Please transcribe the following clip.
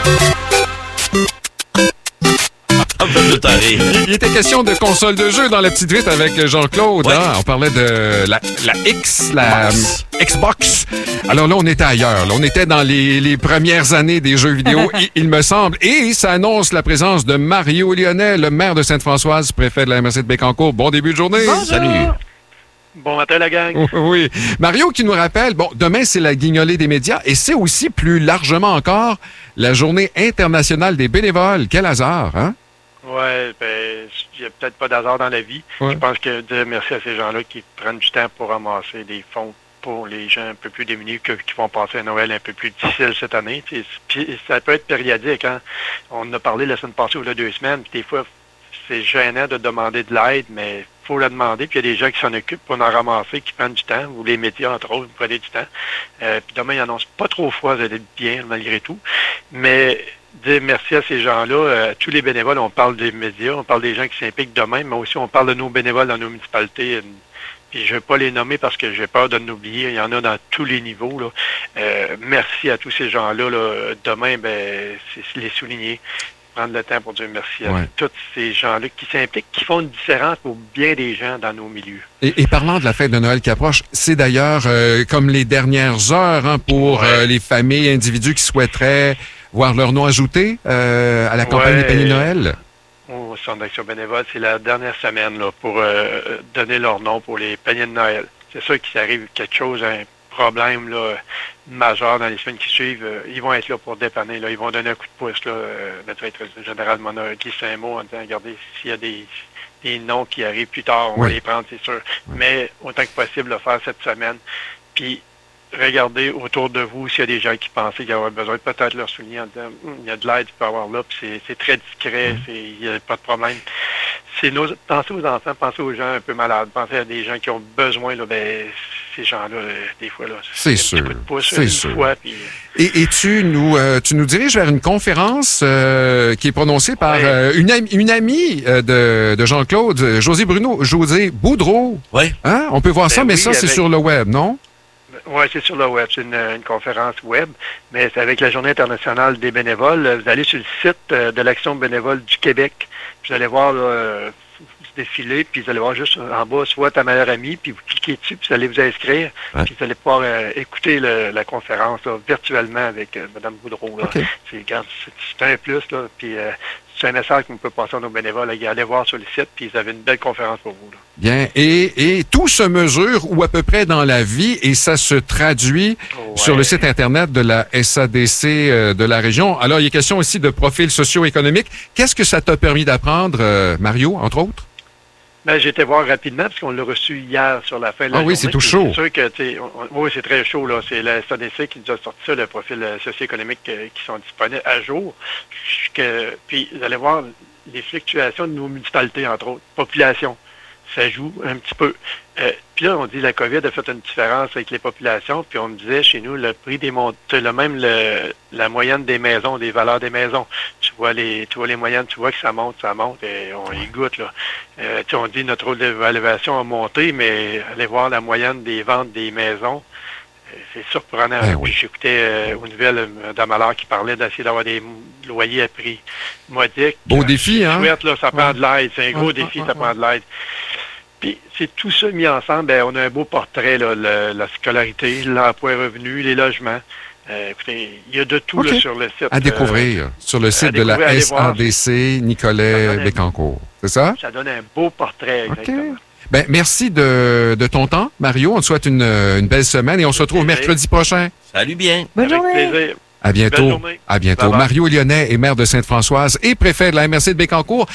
Il était question de console de jeu dans la petite vite avec Jean-Claude. Ouais. Hein? On parlait de la Xbox. Alors là, on était ailleurs. Là. On était dans les premières années des jeux vidéo, il me semble. Et ça annonce la présence de Mario Lyonnais, le maire de Sainte-Françoise, préfet de la MRC de Bécancour. Bon début de journée. Bonjour. Salut. Bon matin, la gang. Oui. Mario qui nous rappelle, bon, demain, c'est la guignolée des médias et c'est aussi plus largement encore la journée internationale des bénévoles. Quel hasard, hein? Ouais, ben, il n'y a peut-être pas d'hasard dans la vie. Ouais. Je pense que dire merci à ces gens-là qui prennent du temps pour ramasser des fonds pour les gens un peu plus démunis qui vont passer un Noël un peu plus difficile cette année. Puis ça peut être périodique. Hein? On en a parlé la semaine passée ou là 2 semaines. Puis des fois, c'est gênant de demander de l'aide, mais il faut la demander. Puis il y a des gens qui s'en occupent pour en ramasser, qui prennent du temps, ou les médias, entre autres, prennent du temps. Puis demain, ils annoncent pas trop froid, vous allez être bien, malgré tout. Mais dire merci à ces gens-là, tous les bénévoles, on parle des médias, on parle des gens qui s'impliquent demain, mais aussi on parle de nos bénévoles dans nos municipalités. Puis je ne vais pas les nommer parce que j'ai peur de l'oublier. Il y en a dans tous les niveaux. Là. Merci à tous ces gens-là. Là. Demain, ben, c'est les souligner. Prendre le temps pour dire merci à tous ces gens-là qui s'impliquent, qui font une différence pour bien des gens dans nos milieux. Et parlant de la fête de Noël qui approche, c'est d'ailleurs comme les dernières heures hein, pour les familles, individus qui souhaiteraient voir leur nom ajouté à la campagne des paniers de Noël. Au Centre d'action bénévole, c'est la dernière semaine là, pour donner leur nom pour les paniers de Noël. C'est sûr qu'il arrive quelque chose, un problème là, majeur dans les semaines qui suivent. Ils vont être là pour dépanner. Là. Ils vont donner un coup de pouce. Là, notre directrice générale m'en a glissé un mot en disant, regardez, s'il y a des noms qui arrivent plus tard, on va les prendre, c'est sûr. Mais autant que possible, le faire cette semaine. Puis, regardez autour de vous s'il y a des gens qui pensaient qu'il y avait besoin, peut-être leur souligner en disant il y a de l'aide qu'il peut y avoir là, puis c'est très discret, il n'y a pas de problème. Pensez aux enfants, pensez aux gens un peu malades, pensez à des gens qui ont besoin, là, ben, ces gens-là, des fois, là, c'est sûr. Un coup de pouce, c'est une sûr. fois, puis... Et tu nous diriges vers une conférence qui est prononcée par une amie de Jean-Claude, José Boudreau. Oui. Hein? On peut voir ça, mais ça, c'est sur le web, non? Oui, c'est sur le web. C'est une conférence web, mais c'est avec la Journée internationale des bénévoles. Vous allez sur le site de l'Action bénévole du Québec. Vous allez voir ce défilé, puis vous allez voir juste en bas, soit ta meilleure amie, puis vous cliquez dessus, puis vous allez vous inscrire, puis vous allez pouvoir écouter la conférence là, virtuellement avec Mme Boudreau. Là. Okay. C'est un plus, là, puis c'est un message qu'on peut passer à nos bénévoles. Allez voir sur le site, puis vous avez une belle conférence pour vous. Là. Bien. Et tout se mesure ou à peu près dans la vie et ça se traduit sur le site Internet de la SADC de la région. Alors, il est question aussi de profil socio-économique. Qu'est-ce que ça t'a permis d'apprendre, Mario, entre autres? Ben, j'ai été voir rapidement parce qu'on l'a reçu hier sur la fin de la journée. Oui, c'est tout chaud. C'est sûr que, oui, c'est très chaud. Là. C'est la SADC qui nous a sorti ça, le profil socio-économique qui sont disponibles à jour. Puis, vous allez voir les fluctuations de nos municipalités, entre autres, population. Ça joue un petit peu. Puis là, on dit que la COVID a fait une différence avec les populations. Puis on me disait, chez nous, le prix des la moyenne des maisons, des valeurs des maisons. Tu vois les moyennes, tu vois que ça monte, et on y goûte. Là. On dit notre rôle d'évaluation a monté, mais allez voir la moyenne des ventes des maisons. C'est surprenant. Puis j'écoutais aux nouvelles Mme Allard qui parlait d'essayer d'avoir des loyers à prix modiques. Beau défi, hein? Chouette, là, ça prend de l'aide. C'est un gros défi, ça prend de l'aide. Puis c'est tout ça mis ensemble, on a un beau portrait, là, la scolarité, l'emploi et revenu, les logements. Écoutez, il y a de tout là, sur le site. À découvrir sur le site de la SADC Nicolet Bécancour. C'est ça? Ça donne un beau portrait, exactement. Ben, merci de ton temps, Mario. On te souhaite une belle semaine et on se retrouve mercredi prochain. Salut bien. Bonne journée. Avec plaisir. À bientôt. À bientôt. Bye bye. Mario Lyonnais est maire de Sainte-Françoise et préfet de la MRC de Bécancour.